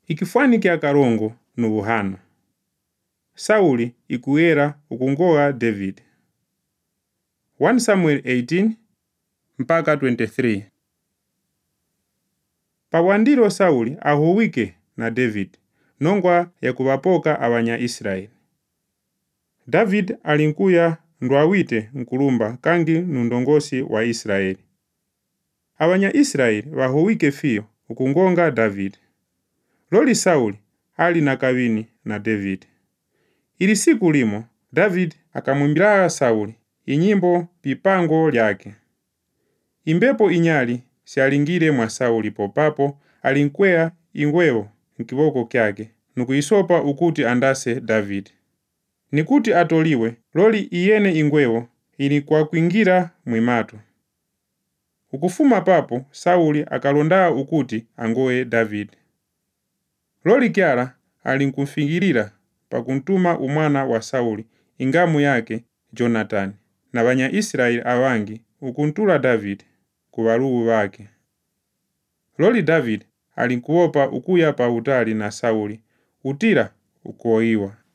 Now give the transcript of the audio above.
Ikifwani kya karongo nubuhano. Sauli ikuera ukungoa David. 1 Samuel 18 mpaka 23. Pawandiro Sauli ahuwike na David nongwa ya kuwapoka abanya Israeli. David alinkuya ndwawite nkulumba kangi nundongosi wa Israeli. Abanya Israeli wahuwike fio ukungonga David. Loli Sauli ali na kawini na David. Ili siku limo David akamwimbira Sauli inyimbo pipango lyake. Imbepo inyali sialingire mwa Sauli popapo alinkwea ingwewo nkiboko kyake nukuisopa ukuti andase David. Nikuti atoliwe loli iyene ingwewo ili kwa kuingira mwimatu. Ukufuma papo Sauli akalonda ukuti angoe David. Loli kyara alinkumfingirira pakuntuma umwana wa Sauli ingamu yake Jonathan na banya Israeli awangi ukuntula David kuwalugu wake. Loli David alinkuopa ukuya pa utali na Sauli utira ukoiwa.